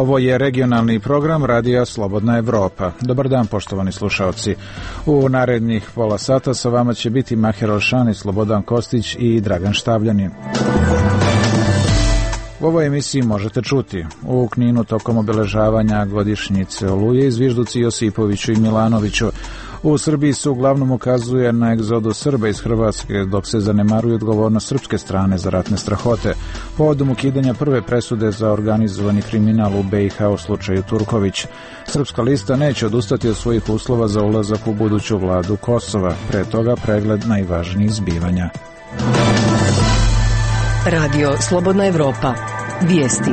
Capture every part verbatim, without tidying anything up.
Ovo je regionalni program Radija Slobodna Evropa. Dobar dan, poštovani slušalci. U narednih pola sata sa vama će biti Maher Alšani, Slobodan Kostić i Dragan Štavljanin. U ovoj emisiji možete čuti: u Kninu tokom obeležavanja godišnjice Oluje izvižduci Josipoviću i Milanoviću. U Srbiji se uglavnom ukazuje na egzodu Srba iz Hrvatske, dok se zanemaruje odgovornost srpske strane za ratne strahote. Povodom ukidanja prve presude za organizovani kriminal u B i H u slučaju Turković, Srpska lista neće odustati od svojih uslova za ulazak u buduću vladu Kosova. Pre toga pregled najvažnijih zbivanja. Radio Slobodna Evropa. Vijesti.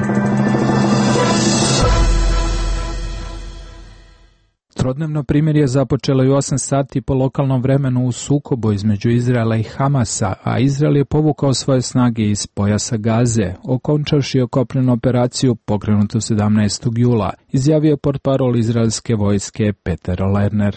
Trodnevno primirje započelo je u osam sati po lokalnom vremenu u sukobu između Izraela i Hamasa, a Izrael je povukao svoje snage iz pojasa Gaze, okončavši kopnenu operaciju pokrenutu sedamnaestog jula, izjavio portparol izraelske vojske Peter Lerner.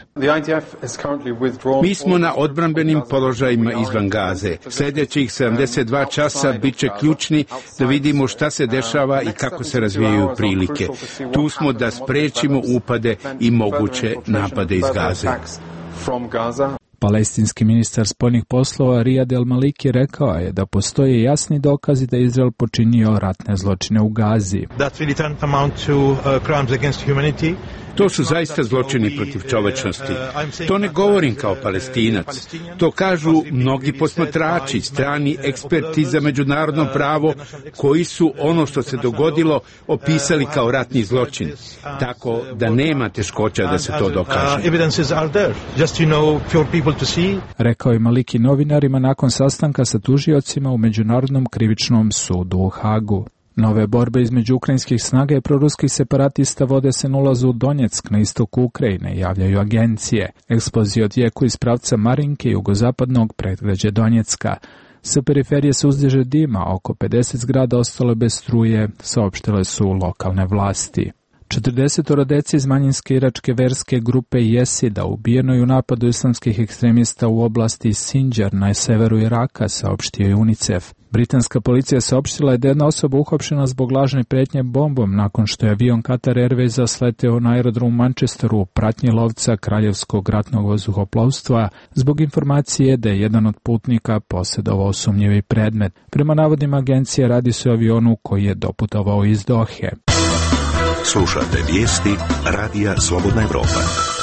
Mi smo na odbrambenim položajima izvan Gaze. Sljedećih sedamdeset dva časa bit će ključni da vidimo šta se dešava i kako se razvijaju prilike. Tu smo da sprečimo upade i moguće napade iz Gaze. Palestinski ministar spoljnih poslova Riyad el-Maliki rekao je da postoje jasni dokazi da je Izrael počinio ratne zločine u Gazi. To su zaista zločini protiv čovečnosti. To ne govorim kao Palestinac. To kažu mnogi posmatrači, strani eksperti za međunarodno pravo, koji su ono što se dogodilo opisali kao ratni zločin. Tako da nema teškoća da se to dokaže. Rekao je Maliki novinarima nakon sastanka sa tužiocima u Međunarodnom krivičnom sudu u Hagu. Nove borbe između ukrajinskih snaga i proruskih separatista vode se na ulazu u Donjeck na istoku Ukrajine, javljaju agencije. Eksplozije odjeku iz pravca Marinke i jugozapadnog predgrađa Donjecka. Sa periferije se uzdiže dima, oko pedeset zgrada ostalo bez struje, saopštile su lokalne vlasti. četrdesetoro dece iz manjinske iračke verske grupe Jesida ubijeno je u napadu islamskih ekstremista u oblasti Sinjar na severu Iraka, saopštio je UNICEF. Britanska policija saopštila je da jedna osoba uhapšena zbog lažne pretnje bombom nakon što je avion Qatar Airwaysa sleteo na aerodrom u Manchesteru u pratnji lovca Kraljevskog ratnog vazduhoplovstva zbog informacije da je jedan od putnika posjedovao sumnjivi predmet. Prema navodima agencije radi se o avionu koji je doputovao iz Dohe. Slušate vijesti Radija Slobodna Evropa.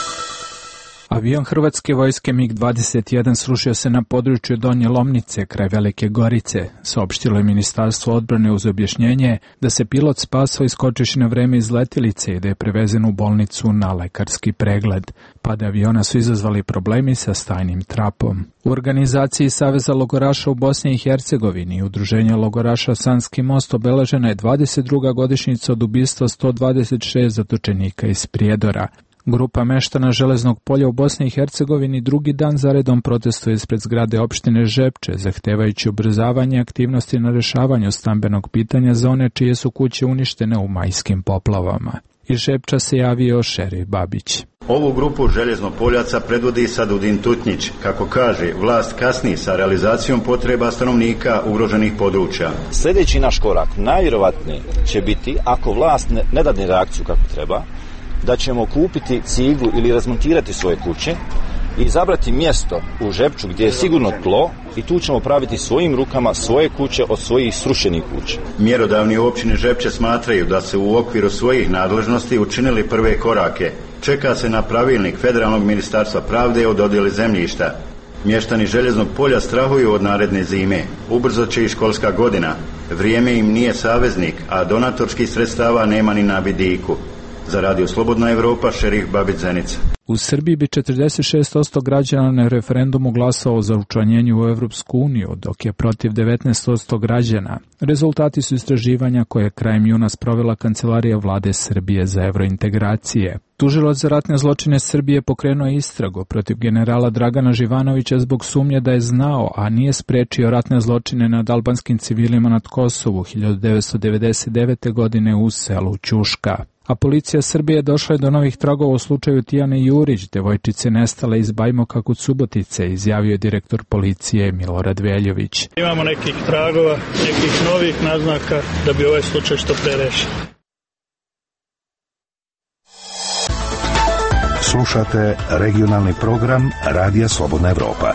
Avion hrvatske vojske MiG dvadeset jedan srušio se na području Donje Lomnice kraj Velike Gorice, saopštilo je Ministarstvo odbrane uz objašnjenje da se pilot spasao iskočivši na vreme iz letilice i da je prevezen u bolnicu na lekarski pregled. Pad aviona su izazvali problemi sa stajnim trapom. U organizaciji Saveza logoraša u Bosni i Hercegovini i Udruženja logoraša Sanski most obeležena je dvadeset druga godišnjica od ubistva sto dvadeset šest zatočenika iz Prijedora. Grupa meštana Železnog polja u Bosni i Hercegovini drugi dan zaredom protestuje ispred zgrade opštine Žepče, zahtevajući ubrzavanje aktivnosti na rešavanju stambenog pitanja za one čije su kuće uništene u majskim poplavama. Iz Žepča se javio šerif Babić. Ovu grupu željezno-poljaca predvodi Sadudin Tutnjić. Kako kaže, vlast kasni sa realizacijom potreba stanovnika ugroženih područja. Sljedeći naš korak najvjerovatnije će biti, ako vlast ne, ne dadne reakciju kako treba, da ćemo kupiti ciglu ili razmontirati svoje kuće i izabrati mjesto u Žepču gdje je sigurno tlo i tu ćemo praviti svojim rukama svoje kuće od svojih srušenih kuća. Mjerodavni u općini Žepče smatraju da se u okviru svojih nadležnosti učinili prve korake. Čeka se na pravilnik Federalnog ministarstva pravde o dodjeli zemljišta. Mještani Željeznog polja strahuju od naredne zime. Ubrzo će i školska godina. Vrijeme im nije saveznik, a donatorskih sredstava nema ni na vidiku. Za Radio Slobodna Evropa, šerif Babić Zenica. U Srbiji bi četrdeset šest posto građana na referendumu glasalo za učlanjenje u Evropsku uniju, dok je protiv devetnaest posto građana. Rezultati su istraživanja koje je krajem juna sprovela Kancelarija vlade Srbije za evrointegracije. Tužilac za ratne zločine Srbije pokrenuo je istragu protiv generala Dragana Živanovića zbog sumnje da je znao, a nije sprečio ratne zločine nad albanskim civilima nad Kosovu hiljadu devetsto devedeset devete. godine u selu Ćuška. A policija Srbije došla je do novih tragova u slučaju Tijane Jurić, devojčice nestale iz Bajmoka kod Subotice, izjavio je direktor policije Milorad Veljović. Imamo nekih tragova, nekih novih naznaka da bi ovaj slučaj što pre rešili. Slušate regionalni program Radija Slobodna Evropa.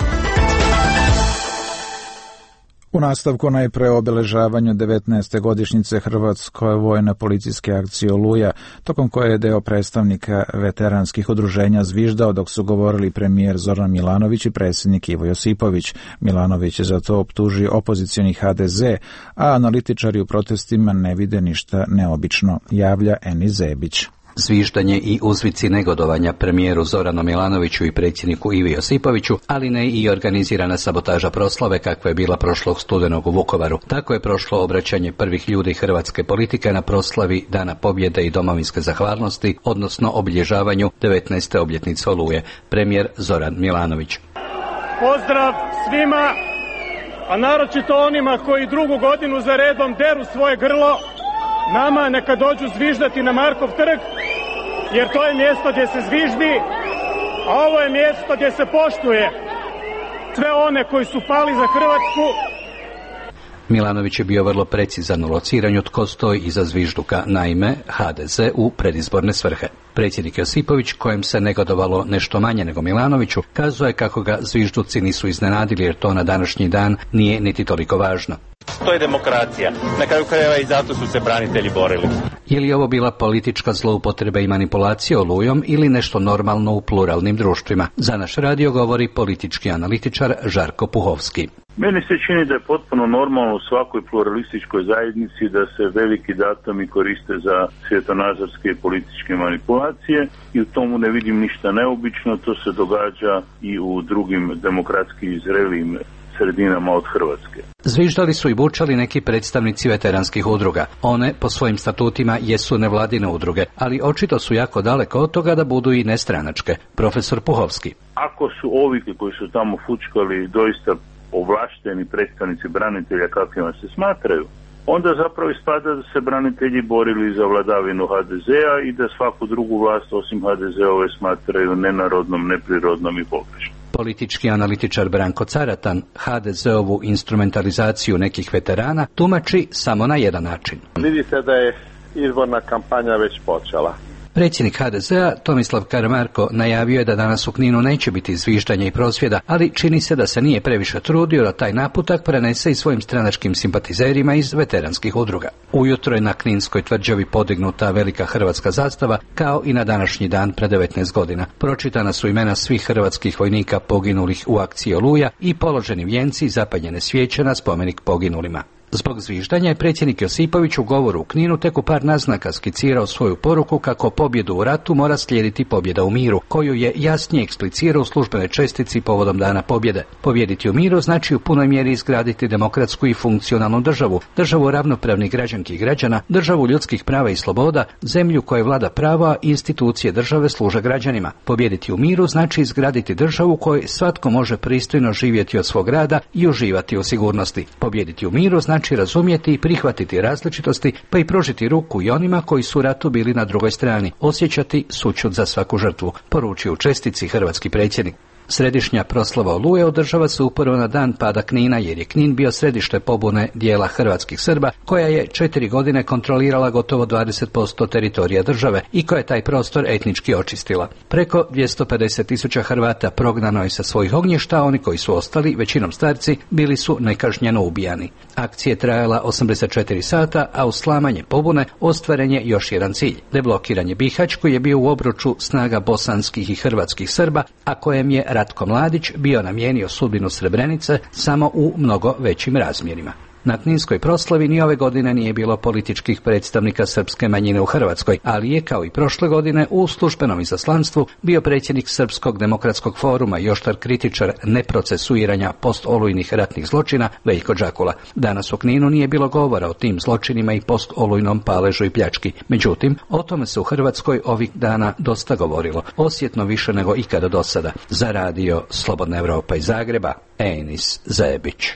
U nastavku najpre o obeležavanju devetnaeste godišnjice Hrvatske vojne policijske akcije Oluja, tokom koje je deo predstavnika veteranskih udruženja zviždao dok su govorili premijer Zoran Milanović i predsjednik Ivo Josipović. Milanović je za to optužio opozicioni ha de ze, a analitičari u protestima ne vide ništa neobično, javlja Eni Zebić. Zviždanje i uzvici negodovanja premijeru Zoranu Milanoviću i predsjedniku Ivi Josipoviću, ali ne i organizirana sabotaža proslave kakva je bila prošlog studenog u Vukovaru. Tako je prošlo obraćanje prvih ljudi hrvatske politike na proslavi Dana pobjede i domovinske zahvalnosti, odnosno obilježavanju devetnaeste obljetnice Oluje, premijer Zoran Milanović. Pozdrav svima, a naročito onima koji drugu godinu za redom deru svoje grlo. Nama neka dođu zviždati na Markov trg, jer to je mjesto gdje se zviždi, a ovo je mjesto gdje se poštuje sve one koji su pali za Hrvatsku. Milanović je bio vrlo precizan u lociranju tko stoji iza zvižduka, naime ha de ze u predizborne svrhe. Predsjednik Josipović, kojem se negodovalo nešto manje nego Milanoviću, kazuje kako ga zvižduci nisu iznenadili jer to na današnji dan nije niti toliko važno. To je demokracija. Na kraju krajeva i zato su se branitelji borili. Je li ovo bila politička zloupotreba i manipulacija Olujom ili nešto normalno u pluralnim društvima? Za naš radio govori politički analitičar Žarko Puhovski. Meni se čini da je potpuno normalno u svakoj pluralističkoj zajednici da se veliki datumi koriste za svjetonazorske i političke manipulacije i u tomu ne vidim ništa neobično. To se događa i u drugim demokratski zrelim sredinama od Hrvatske. Zviždali su i bučali neki predstavnici veteranskih udruga. One po svojim statutima jesu nevladine udruge, ali očito su jako daleko od toga da budu i nestranačke. Profesor Puhovski. Ako su ovi koji su tamo fučkali doista ovlašteni predstavnici branitelja kakvima se smatraju, onda zapravo ispada da se branitelji borili za vladavinu ha de zea i da svaku drugu vlast osim ha de zeove smatraju nenarodnom, neprirodnom i pogrešnom. Politički analitičar Branko Caratan ha de zeovu instrumentalizaciju nekih veterana tumači samo na jedan način. Vidite da je izborna kampanja već počela. Predsjednik ha de zea Tomislav Karamarko najavio je da danas u Kninu neće biti zviždanja i prosvjeda, ali čini se da se nije previše trudio da taj naputak prenese i svojim stranačkim simpatizerima iz veteranskih udruga. Ujutro je na Kninskoj tvrđavi podignuta velika hrvatska zastava, kao i na današnji dan pre devetnaest godina. Pročitana su imena svih hrvatskih vojnika poginulih u akciji Oluja i položeni vijenci i zapaljene svijeće na spomenik poginulima. Zbog zviždanja je predsjednik Josipović u govoru u Kninu tek u par naznaka skicirao svoju poruku kako pobjedu u ratu mora slijediti pobjeda u miru, koju je jasnije eksplicirao u službenoj čestici povodom Dana pobjede. Pobjediti u miru znači u punoj mjeri izgraditi demokratsku i funkcionalnu državu, državu ravnopravnih građanki i građana, državu ljudskih prava i sloboda, zemlju koja vlada prava i institucije države služe građanima. Pobjediti u miru znači izgraditi državu u kojoj svatko može pristojno živjeti od svog rada i uživati u sigurnosti. Pobjediti u miru znači razumjeti i prihvatiti različitosti, pa i pružiti ruku i onima koji su u ratu bili na drugoj strani, osjećati sućut za svaku žrtvu, poručio u čestici hrvatski predsjednik. Središnja proslava Oluje održava se upravo na dan pada Knina, jer je Knin bio središte pobune dijela hrvatskih Srba, koja je četiri godine kontrolirala gotovo dvadeset posto teritorija države i koja je taj prostor etnički očistila. Preko dvjesto pedeset tisuća Hrvata prognano je sa svojih ognjišta, a oni koji su ostali, većinom starci, bili su nekažnjeno ubijani. Akcija je trajala osamdeset četiri sata, a uz slamanje pobune ostvaren je još jedan cilj. Deblokiranje Bihać, koji je bio u obruču snaga bosanskih i hrvatskih Srba, a kojem je Ratko Mladić bio namijenio sudbinu Srebrenice samo u mnogo većim razmjerima. Na Kninskoj proslavi ni ove godine nije bilo političkih predstavnika srpske manjine u Hrvatskoj, ali je kao i prošle godine u službenom izaslanstvu bio predsjednik Srpskog demokratskog foruma i oštar kritičar neprocesuiranja postolujnih ratnih zločina Veljko Džakula. Danas u Kninu nije bilo govora o tim zločinima i postolujnom paležu i pljački. Međutim, o tome se u Hrvatskoj ovih dana dosta govorilo, osjetno više nego ikada do sada. Za radio Slobodna Evropa iz Zagreba, Enis Zebić.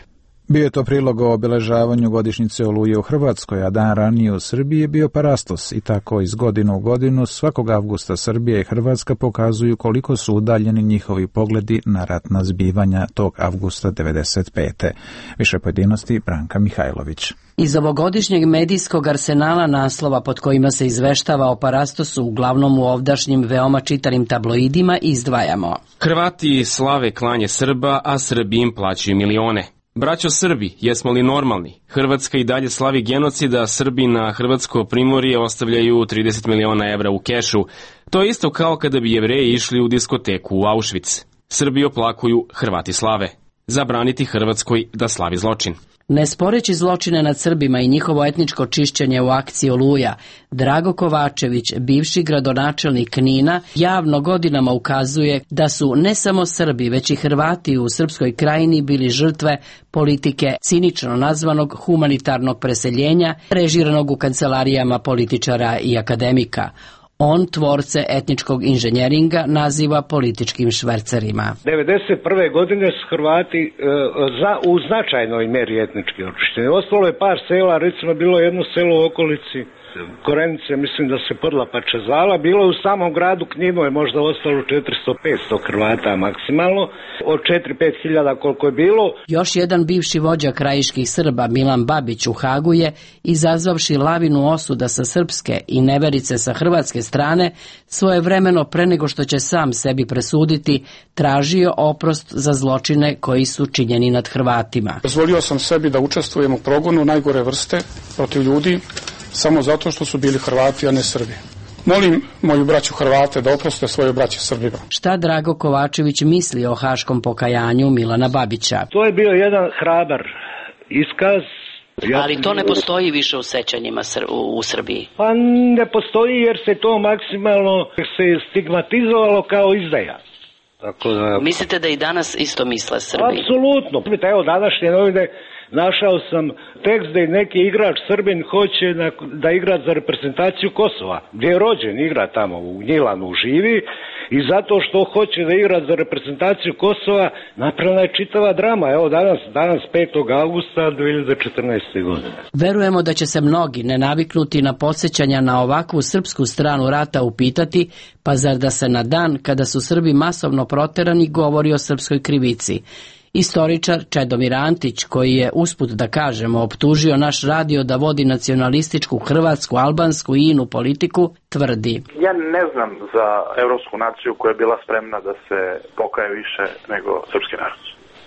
Bio je to prilog o obeležavanju godišnjice Oluje u Hrvatskoj, a dan ranije u Srbiji je bio Parastos i tako iz godine u godinu svakog avgusta Srbija i Hrvatska pokazuju koliko su udaljeni njihovi pogledi na ratna zbivanja tog avgusta devedeset pete. Više pojedinosti Branka Mihajlović. Iz ovogodišnjeg medijskog arsenala naslova pod kojima se izveštava o Parastosu, uglavnom u ovdašnjim veoma čitanim tabloidima, izdvajamo. Hrvati slave klanje Srba, a Srbi im plaćaju milione. Braćo Srbi, jesmo li normalni? Hrvatska i dalje slavi genocida, a Srbi na hrvatsko primorje ostavljaju trideset miliona evra u kešu. To je isto kao kada bi Jevreji išli u diskoteku u Auschwitz. Srbi oplakuju, Hrvati slave. Zabraniti Hrvatskoj da slavi zločin. Ne sporeći zločine nad Srbima i njihovo etničko čišćenje u akciji Oluja, Drago Kovačević, bivši gradonačelnik Knina, javno godinama ukazuje da su ne samo Srbi, već i Hrvati u Srpskoj krajini bili žrtve politike cinično nazvanog humanitarnog preseljenja, režiranog u kancelarijama političara i akademika. On tvorce etničkog inženjeringa naziva političkim švercerima. devedeset prve godine su Hrvati e, za, u značajnoj meri etnički očišćeni. Ostalo je par sela, recimo bilo jedno selo u okolici Korenice, mislim da se Podlapača zvala, bilo je u samom gradu Kninu je možda ostalo četiristo do petsto Hrvata maksimalno, od četiri do pet hiljada koliko je bilo. Još jedan bivši vođa krajiških Srba, Milan Babić, u Hagu je, izazvavši lavinu osuda sa srpske i neverice sa hrvatske strane, svojevremeno pre nego što će sam sebi presuditi, tražio oprost za zločine koji su činjeni nad Hrvatima. Dozvolio sam sebi da učestvujem u progonu najgore vrste protiv ljudi, samo zato što su bili Hrvati, a ne Srbi. Molim moju braću Hrvate da oproste svoje braće Srbima. Šta Drago Kovačević misli o haškom pokajanju Milana Babića? To je bio jedan hrabar iskaz. Ja Ali to ne postoji više u sećanjima u Srbiji? Pa ne postoji jer se to maksimalno se stigmatizovalo kao izdaja. Tako da... Mislite da i danas isto misle Srbi? Apsolutno. Evo današnje novine našao sam tekst da neki igrač Srbin hoće da igra za reprezentaciju Kosova, gdje je rođen, igra tamo u Gnjilanu, živi, i zato što hoće da igra za reprezentaciju Kosova napravljena je čitava drama. Evo danas, danas petog avgusta dve hiljade četrnaeste. godine. Verujemo da će se mnogi nenaviknuti na podsjećanja na ovakvu srpsku stranu rata upitati, pa zar da se na dan kada su Srbi masovno proterani govori o srpskoj krivici. Istoričar Čedomir Antić, koji je, usput da kažemo, optužio naš radio da vodi nacionalističku hrvatsku, albansku i inu politiku, tvrdi. Ja ne znam za evropsku naciju koja je bila spremna da se pokaje više nego srpski narod.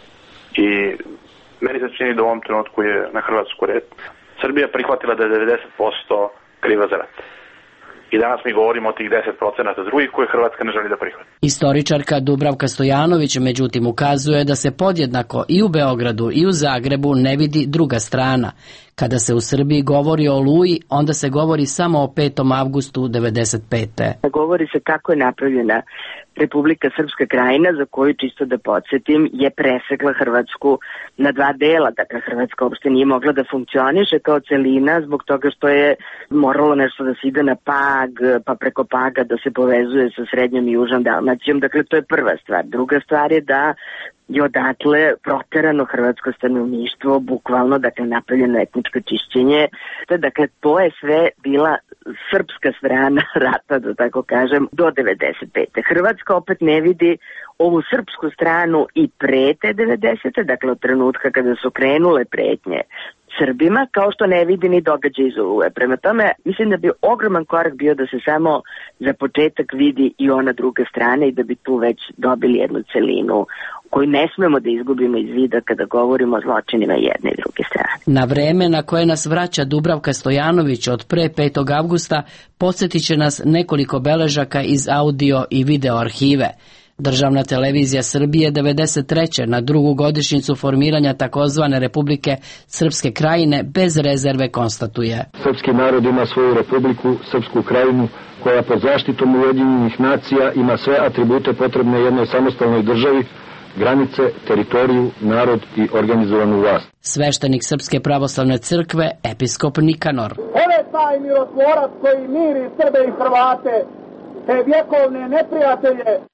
I meni se čini da u ovom trenutku je na Hrvatsku red. Srbija prihvatila da je devedeset posto kriva za rat. I danas mi govorimo o tih deset procenata drugih koje Hrvatska ne želi da prihvati. Istoričarka Dubravka Stojanović međutim ukazuje da se podjednako i u Beogradu i u Zagrebu ne vidi druga strana. Kada se u Srbiji govori o Oluji, onda se govori samo o petom avgustu devedeset pete. Govori se kako je napravljena Republika Srpska krajina, za koju, čisto da podsjetim, je presegla Hrvatsku na dva dela. Dakle, Hrvatska uopšte nije mogla da funkcioniše kao celina zbog toga što je moralo nešto da se ide na Pag, pa preko Paga da se povezuje sa srednjom i južnom Dalmacijom. Dakle, to je prva stvar. Druga stvar je da je odatle proterano hrvatsko stanovništvo, bukvalno, dakle, napravljeno etničko čišćenje. Dakle, to je sve bila srpska strana rata, da tako kažem, do devedeset pete. Hrvatska opet ne vidi ovu srpsku stranu i pre te devedesete, dakle, od trenutka kada su krenule pretnje Srbima, kao što ne vidi ni događaj iz Oluje. Prema tome, mislim da bi ogroman korak bio da se samo za početak vidi i ona druga strana i da bi tu već dobili jednu celinu koju ne smemo da izgubimo iz vida kada govorimo o zločinima jedne i druge strane. Na vreme na koje nas vraća Dubravka Stojanović od pre petog avgusta podsjetit će nas nekoliko beležaka iz audio i video arhive. Državna televizija Srbije devedeset treće na drugu godišnjicu formiranja takozvane Republike Srpske krajine bez rezerve konstatuje. Srpski narod ima svoju republiku, Srpsku krajinu, koja pod zaštitom Ujedinjenih nacija ima sve atribute potrebne jednoj samostalnoj državi, granice, teritoriju, narod i organizovanu vlast. Sveštenik Srpske pravoslavne crkve, episkop Nikanor. On je taj mirotvorac koji miri Srbe i Hrvate, te vjekovne neprijatelje.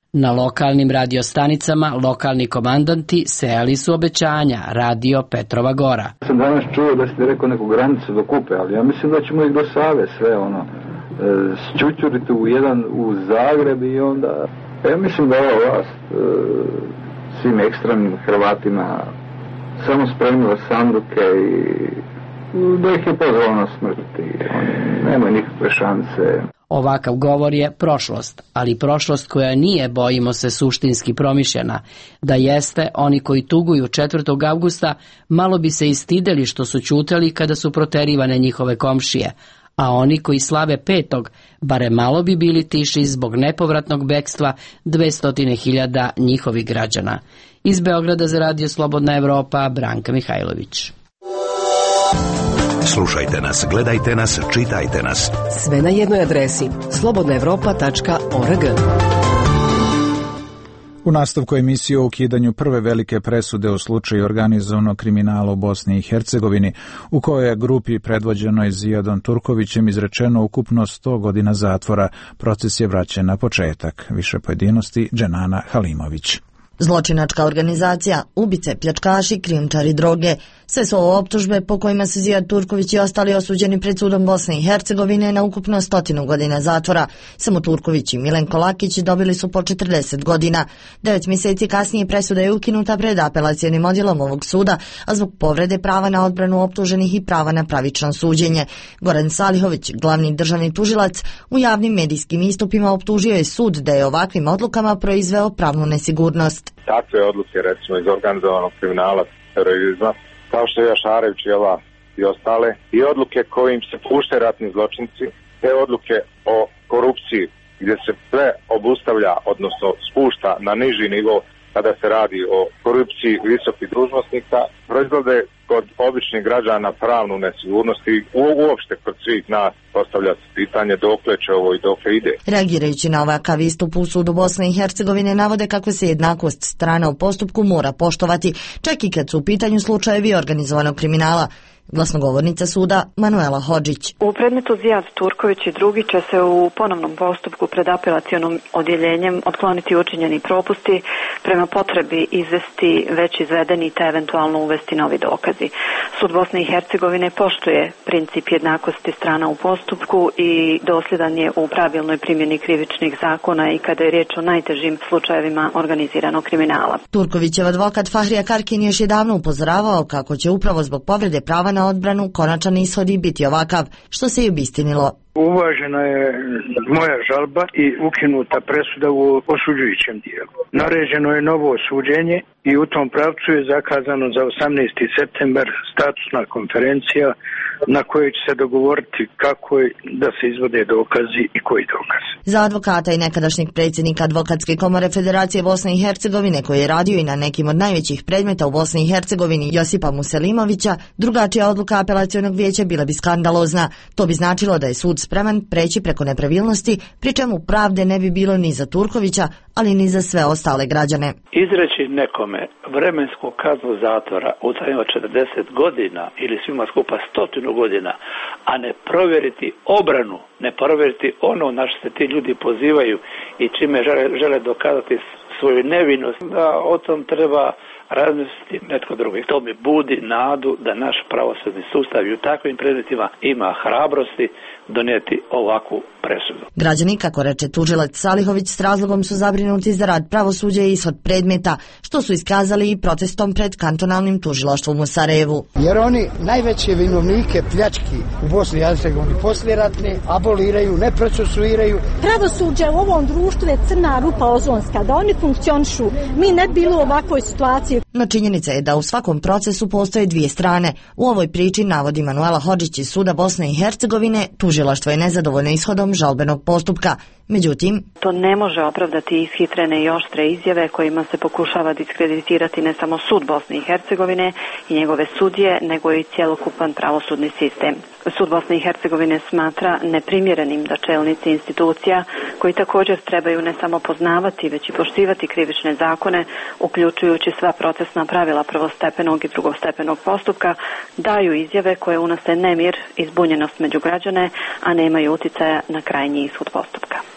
Na lokalnim radiostanicama lokalni komandanti sejali su obećanja, radio Petrova Gora. Ja sam danas čuo da ste rekao neku granicu do Kupe, ali ja mislim da ćemo ih do Save sve ono e, šćućuriti u jedan u Zagreb i onda ja mislim da ova vlast e, svim ekstremnim Hrvatima samo spremila sanduke i da ih je pozvalo na smrt i oni nemaju nikakve šanse. Ovakav govor je prošlost, ali prošlost koja nije, bojimo se, suštinski promišljena. Da jeste, oni koji tuguju četvrtog avgusta malo bi se istideli što su ćutali kada su proterivane njihove komšije, a oni koji slave petog bare malo bi bili tiši zbog nepovratnog bekstva dvesta hiljada njihovih građana. Iz Beograda za Radio Slobodna Evropa, Branka Mihajlović. Slušajte nas, gledajte nas, čitajte nas. Sve na jednoj adresi slobodna evropa tačka org. U nastavku emisije o ukidanju prve velike presude u slučaju organizovanog kriminala u Bosni i Hercegovini, u kojoj je grupi predvođenoj Zijadom Turkovićem izrečeno ukupno sto godina zatvora, proces je vraćen na početak. Više pojedinosti Dženana Halimović. Zločinačka organizacija, ubice, pljačkaši, krijumčari droge, sve su ovo optužbe po kojima se Zijad Turković i ostali osuđeni pred sudom Bosne i Hercegovine na ukupno stotinu godina zatvora. Samo Turković i Milenko Lakić dobili su po četrdeset godina. Devet mjeseci kasnije presuda je ukinuta pred apelacionim odjelom ovog suda, a zbog povrede prava na odbranu optuženih i prava na pravično suđenje. Goran Salihović, glavni državni tužilac, u javnim medijskim istupima optužio je sud da je ovakvim odlukama proizveo pravnu nesigurnost. Takve odluke, recimo iz organizovanog kriminala, terorizma, kao što je Jašarević i ova i ostale, i odluke kojim se pušte ratni zločinci, te odluke o korupciji gdje se sve obustavlja, odnosno spušta na niži nivo kada se radi o korupciji visokih dužnosnika, proizvode kod običnih građana pravnu nesigurnost i uopšte kod svih nas postavlja se pitanje dokle će ovo i dokle ide. Reagirajući na ovakav istup u sudu Bosne i Hercegovine navode kako se jednakost strana u postupku mora poštovati, čak i kad su u pitanju slučajevi organizovanog kriminala. Glasnogovornica suda Manuela Hodžić. U predmetu Zijad Turković i drugi će se u ponovnom postupku pred apelacionom odjeljenjem otkloniti učinjeni propusti, prema potrebi izvesti već izvedeni te eventualno uvesti novi dokazi. Sud Bosne i Hercegovine poštuje princip jednakosti strana u postupku i dosljedan je u pravilnoj primjeni krivičnih zakona i kada je riječ o najtežim slučajevima organiziranog kriminala. Turkovićev advokat Fahrija Karkin još je davno upozoravao kako će upravo zbog povrede prava na odbranu konačan ishod i biti ovakav, što se i obistinilo. Uvažena je moja žalba i ukinuta presuda u osuđujućem dijelu. Naređeno je novo suđenje i u tom pravcu je zakazano za osamnaesti septembar statusna konferencija na kojoj će se dogovoriti kako je da se izvode dokazi i koji dokaz. Za advokata i nekadašnjeg predsjednika Advokatske komore Federacije Bosne i Hercegovine, koji je radio i na nekim od najvećih predmeta u Bosni i Hercegovini, Josipa Muselimovića, drugačija odluka apelacionog vijeća bila bi skandalozna. To bi značilo da je sud spreman preći preko nepravilnosti, pri čemu pravde ne bi bilo ni za Turkovića, ali ni za sve ostale građane. Izreći nekome vremensku kaznu zatvora u trajanju od četrdeset godina ili svima skupa stotinu godina, a ne provjeriti obranu, ne provjeriti ono na što se ti ljudi pozivaju i čime žele, žele dokazati svoju nevinost, da o tom treba razmisliti netko drugi. To mi budi nadu da naš pravosudni sustav i u takvim predmetima ima hrabrosti donijeti ovakvu presudu. Građani, kako reče tužilac Salihović, s razlogom su zabrinuti za rad pravosuđa i ishod predmeta, što su iskazali i protestom pred kantonalnim tužilaštvom u Sarajevu. Jer oni najveće vinovnike pljački u Bosni i Hercegovini poslijeratne aboliraju, ne procesuiraju. Pravosuđe u ovom društvu je crna rupa ozonska, da oni funkcionišu, mi ne bilo u ovakvoj situaciji. No činjenica je da u svakom procesu postoje dvije strane. U ovoj priči, navodi Manuela Hodžić iz suda Bosne i Hercegovine, tužilaštvo je nezadovoljno ishodom žalbenog postupka. Međutim, to ne može opravdati ishitrene i oštre izjave kojima se pokušava diskreditirati ne samo sud Bosne i Hercegovine i njegove sudije, nego i cjelokupan pravosudni sistem. Sud Bosne i Hercegovine smatra neprimjerenim da čelnici institucija, koji također trebaju ne samo poznavati, već i poštivati krivične zakone, uključujući sva procesna pravila prvostepenog i drugostepenog postupka, daju izjave koje unose nemir i zbunjenost među građane, a nemaju uticaja na krajnji ishod postupka.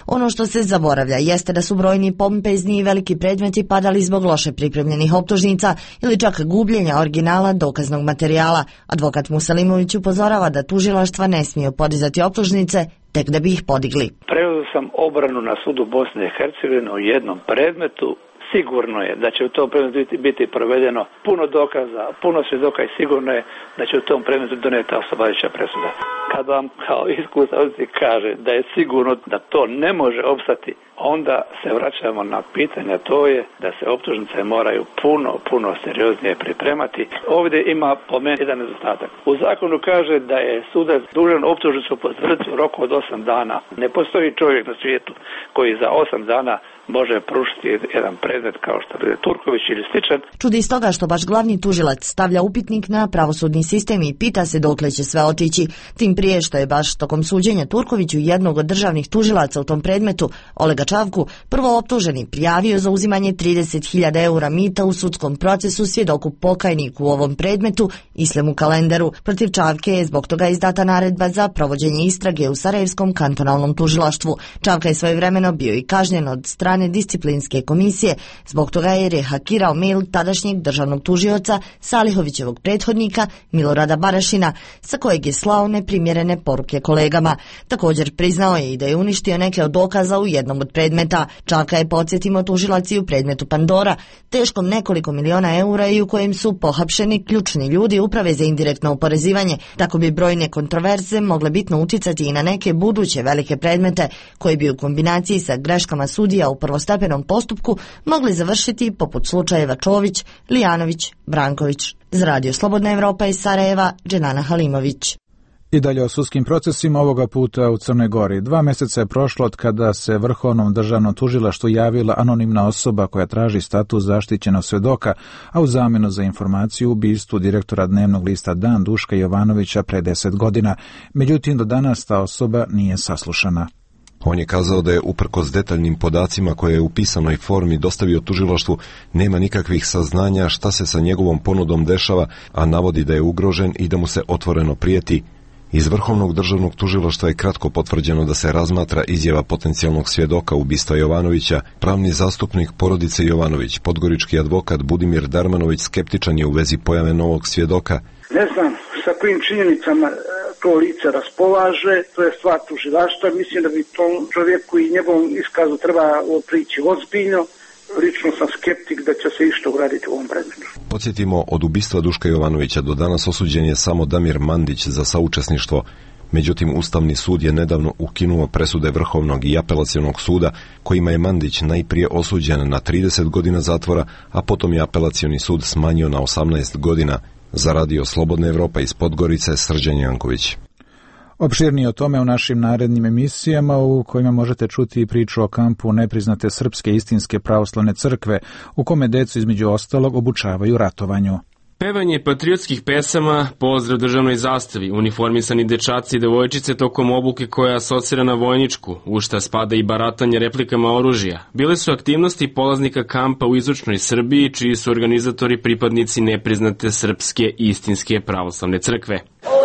Ono što se zaboravlja jeste da su brojni pompezni i veliki predmeti padali zbog loše pripremljenih optužnica ili čak gubljenja originala dokaznog materijala. Advokat Musalimović upozorava da tužilaštva ne smiju podizati optužnice tek da bi ih podigli. Preuzeo sam obranu na sudu Bosne i Hercegovine u jednom predmetu. Sigurno je da će u tom predmetu biti, biti provedeno puno dokaza, puno svjedoka i sigurno je da će u tom predmetu donijeti oslobađajuća presuda. Kad vam kao iskusan kaže da je sigurno da to ne može opstati, onda se vraćamo na pitanje, to je da se optužnice moraju puno, puno serioznije pripremati. Ovdje ima po meni jedan nedostatak. U zakonu kaže da je sudac dužan optužnicu potvrditi u roku od osam dana. Ne postoji čovjek na svijetu koji za osam dana može pružiti jedan predmet kao što je Turković ili sličan. Čudi stoga što baš glavni tužilac stavlja upitnik na pravosudni sistem i pita se dokle će sve otići. Tim prije što je baš tokom suđenja Turkoviću jednog od državnih tužilaca u tom predmetu, Olega Čavku, prvo optuženi prijavio za uzimanje trideset hiljada eura mita u sudskom procesu svjedoku pokajniku u ovom predmetu Islemu Kalenderu. Protiv Čavke je zbog toga izdata naredba za provođenje istrage u Sarajevskom kantonalnom tužilaštvu. Čavka je svojevremeno bio i kažnjen od strane disciplinske komisije zbog toga jer je hakirao mail tadašnjeg državnog tužioca Salihovićevog prethodnika Milorada Barašina, sa kojeg je slao neprimjerene poruke kolegama. Također priznao je i da je uništio neke od dokaza u jednom od predmeta. Čavka je, podsjetimo, tužilac i u predmetu Pandora, teškom nekoliko miliona eura i u kojem su pohapšeni ključni ljudi Uprave za indirektno oporezivanje. Tako bi brojne kontroverze mogle bitno uticati i na neke buduće velike predmete koji bi u kombinaciji sa greškama sudija u prvostepenom postupku mogli završiti poput slučajeva Čović, Lijanović, Branković. Za Radio Slobodna Evropa iz Sarajeva, Dženana Halimović. I dalje o sudskim procesima, ovoga puta u Crnoj Gori. Dva mjeseca je prošlo od kada se Vrhovnom državnom tužilaštvu javila anonimna osoba koja traži status zaštićenog svedoka, a u zamjenu za informaciju o ubistvu direktora dnevnog lista Dan Duška Jovanovića pre deset godina. Međutim, do danas ta osoba nije saslušana. On je kazao da je uprkos detaljnim podacima koje je u pisanoj formi dostavio tužilaštvu nema nikakvih saznanja šta se sa njegovom ponudom dešava, a navodi da je ugrožen i da mu se otvoreno prijeti. Iz Vrhovnog državnog tužilaštva je kratko potvrđeno da se razmatra izjava potencijalnog svjedoka ubistva Jovanovića. Pravni zastupnik porodice Jovanović, podgorički advokat Budimir Darmanović, skeptičan je u vezi pojave novog svjedoka. Ne znam sa kojim činjenicama to lice raspolaže, to je stvar tužilaštva. Mislim da bi tom čovjeku i njegovom iskazu treba prići ozbiljno. Lično sam skeptik da će se išto uraditi u ovom predmetu. Podsjetimo, od ubistva Duška Jovanovića do danas osuđen je samo Damir Mandić za saučesništvo. Međutim, Ustavni sud je nedavno ukinuo presude Vrhovnog i Apelacionog suda, kojima je Mandić najprije osuđen na trideset godina zatvora, a potom je Apelacioni sud smanjio na osamnaest godina. Za Radio Slobodna Evropa iz Podgorice, Srđan Janković. Opširnije o tome u našim narednim emisijama u kojima možete čuti priču o kampu nepriznate Srpske istinske pravoslavne crkve, u kome decu između ostalog obučavaju ratovanju. Pevanje patriotskih pesama, pozdrav državnoj zastavi, uniformisani dečaci i devojčice tokom obuke koja asocira na vojničku, u šta spada i baratanje replikama oružja. Bile su aktivnosti polaznika kampa u istočnoj Srbiji, čiji su organizatori pripadnici nepriznate Srpske istinske pravoslavne crkve.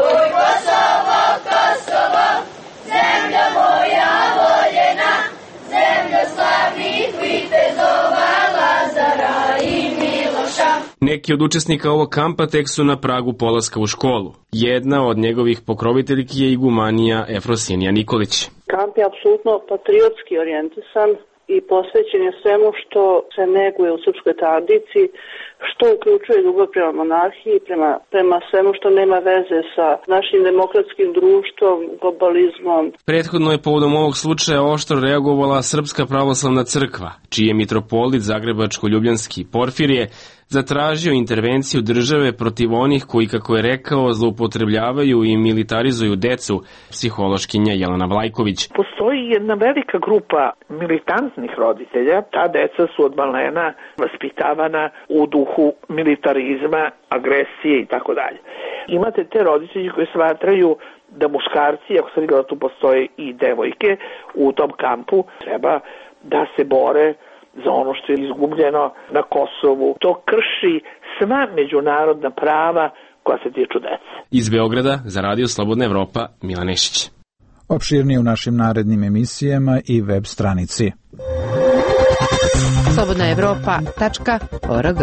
Neki od učesnika ovog kampa tek su na pragu polaska u školu. Jedna od njegovih pokroviteljki je igumanija Efrosinija Nikolić. Kamp je apsolutno patriotski orijentisan i posvećen je svemu što se neguje u srpskoj tradiciji, što uključuje ljubav prema monarhiji, prema, prema svemu što nema veze sa našim demokratskim društvom, globalizmom. Prethodno je povodom ovog slučaja oštro reagovala Srpska pravoslavna crkva, čiji je mitropolit zagrebačko-ljubljanski Porfirije zatražio intervenciju države protiv onih koji, kako je rekao, zloupotrebljavaju i militarizuju decu, psihološkinja Jelena Vlajković. Postoji jedna velika grupa militantnih roditelja. Ta deca su od malena vaspitavana u duhu militarizma, agresije i tako dalje. Imate te roditelji koji smatraju da muškarci, ako sam vidjela tu postoje i devojke, u tom kampu treba da se bore za ono što je izgubljeno na Kosovu. To krši sva međunarodna prava koja se tiču dece. Iz Beograda za Radio Slobodna Evropa, Milan Nešić. Opširnije u našim narednim emisijama i web stranici. slobodna evropa tačka org.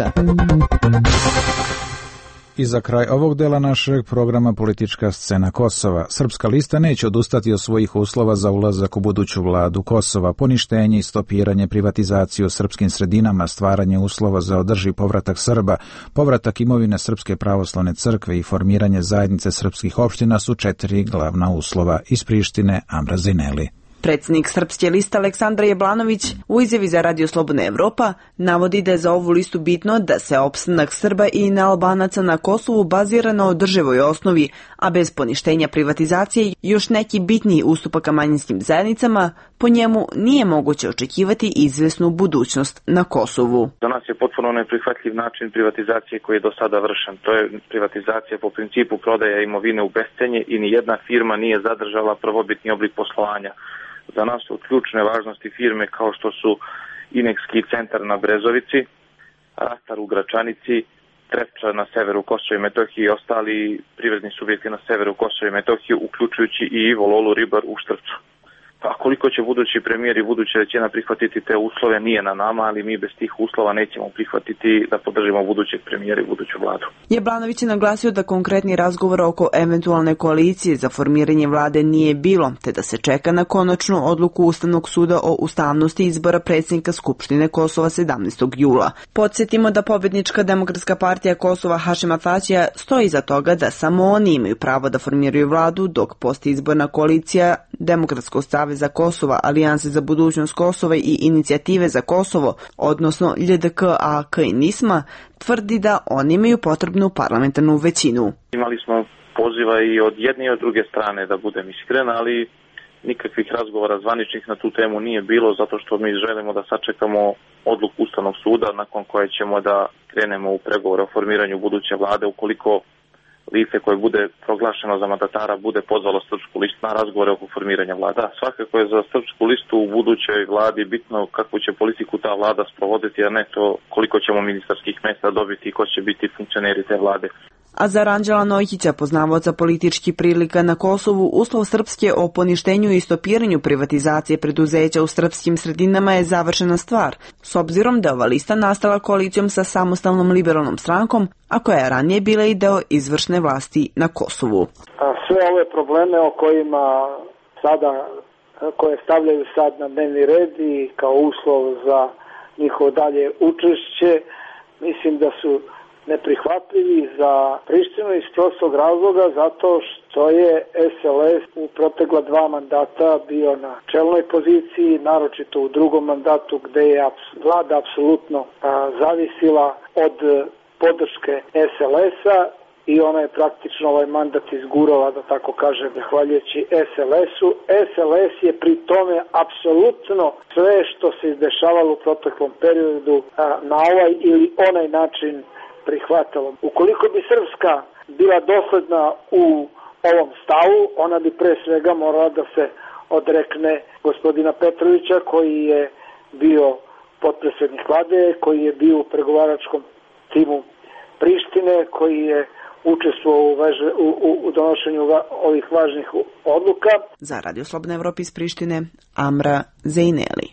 I za kraj ovog dela našeg programa politička scena Kosova. Srpska lista neće odustati od svojih uslova za ulazak u buduću vladu Kosova, poništenje i stopiranje privatizacije u srpskim sredinama, stvaranje uslova za održiv povratak Srba, povratak imovine Srpske pravoslavne crkve i formiranje zajednice srpskih opština su četiri glavna uslova. Iz Prištine, Amra Zineli. Predsjednik Srpske liste Aleksandar Jablanović u izjavi za Radio Slobodna Evropa navodi da je za ovu listu bitno da se opstanak Srba i nealbanaca na Kosovu bazira na održivoj osnovi, a bez poništenja privatizacije još neki bitniji ustupaka manjinskim zajednicama, po njemu nije moguće očekivati izvesnu budućnost na Kosovu. Za nas je potpuno neprihvatljiv način privatizacije koji je do sada vršen. To je privatizacija po principu prodaja imovine u bescenje i nijedna firma nije zadržala prvobitni oblik poslovanja. Za nas su ključne važnosti firme kao što su Inekski centar na Brezovici, Rastar u Gračanici, Trepča na severu Kosova i Metohije i ostali privredni subjekti na severu Kosova i Metohije, uključujući i Ivo Lolu Ribar u Štrpcu. A koliko će budući premijer i buduća većina prihvatiti te uslove nije na nama, ali mi bez tih uslova nećemo prihvatiti da podržimo budućeg premijera i buduću vladu. Jablanović je naglasio da konkretni razgovor oko eventualne koalicije za formiranje vlade nije bilo, te da se čeka na konačnu odluku Ustavnog suda o ustavnosti izbora predsjednika Skupštine Kosova sedamnaestog jula. Podsjetimo da pobjednička Demokratska partija Kosova Hašima Tačija stoji iza toga da samo oni imaju pravo da formiraju vladu, dok postizborna koalicija Demokratskog saveza Kosova, Alijanse za budućnost Kosova i Inicijative za Kosovo, odnosno L D K A K i Nisma, tvrdi da oni imaju potrebnu parlamentarnu većinu. Imali smo poziva i od jedne i od druge strane, da budem iskren, ali nikakvih razgovora zvaničnih na tu temu nije bilo, zato što mi želimo da sačekamo odluku Ustavnog suda nakon koje ćemo da krenemo u pregovore o formiranju buduće vlade, ukoliko lice koje bude proglašeno za mandatara bude pozvalo Srpsku listu na razgovore oko formiranja vlada. Svakako je za Srpsku listu u budućoj vladi bitno kakvu će politiku ta vlada sprovoditi, a ne to koliko ćemo ministarskih mjesta dobiti i ko će biti funkcioneri te vlade. A za Ranđela Nojhića, poznavaoca političkih prilika na Kosovu, uslov Srpske o poništenju i stopiranju privatizacije preduzeća u srpskim sredinama je završena stvar, s obzirom da je ova lista nastala koalicijom sa samostalnom liberalnom strankom, a koja je ranije bila i deo izvršne vlasti na Kosovu. Sve ove probleme o kojima sada, koje stavljaju sad na dnevni red i kao uslov za njihovo dalje učešće, mislim da su neprihvatljivi za Prištinu iz prostog razloga zato što je S L S u protekla dva mandata bio na čelnoj poziciji, naročito u drugom mandatu gde je vlada apsolutno a, zavisila od podrške S L S-a i ona je praktično ovaj mandat izgurala, da tako kažem, zahvaljujući S L S-u. S L S je pri tome apsolutno sve što se izdešavalo u proteklom periodu a, na ovaj ili onaj način prihvatalo. Ukoliko bi Srpska bila dosledna u ovom stavu, ona bi pre svega morala da se odrekne gospodina Petrovića, koji je bio potpredsjednik vlade, koji je bio u pregovaračkom timu Prištine, koji je učestvovao u, veže, u, u, u donošenju ovih važnih odluka. Za Radio Slobodna Evropa iz Prištine, Amra Zejneli.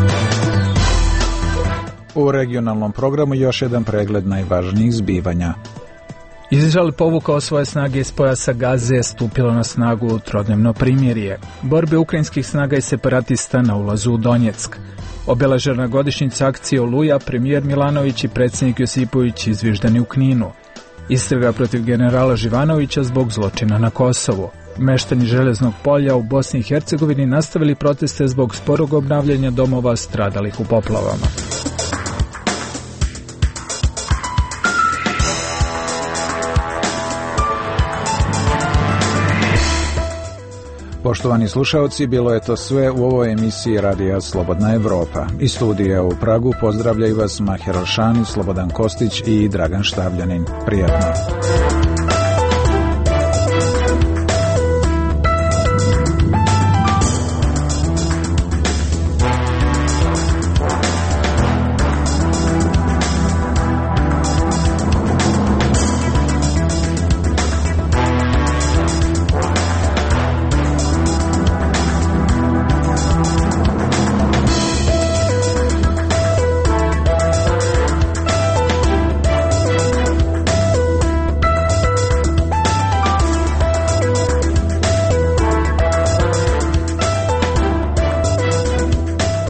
U regionalnom programu još jedan pregled najvažnijih zbivanja. Izrael povukao svoje snage iz pojasa Gaze, stupilo na snagu trodnevno primirje. Borbe ukrajinskih snaga i separatista na ulazu u Donjeck. Obeležena godišnjica akcije Oluja, premijer Milanović i predsjednik Josipović izviždani u Kninu. Istraga protiv generala Živanovića zbog zločina na Kosovu. Meštani Železnog polja u Bosni i Hercegovini nastavili proteste zbog sporog obnavljanja domova stradalih u poplavama. Poštovani slušaoci, bilo je to sve u ovoj emisiji Radija Slobodna Evropa. Iz studija u Pragu pozdravljaju vas Maher Alšani, Slobodan Kostić i Dragan Štavljanin. Prijatno.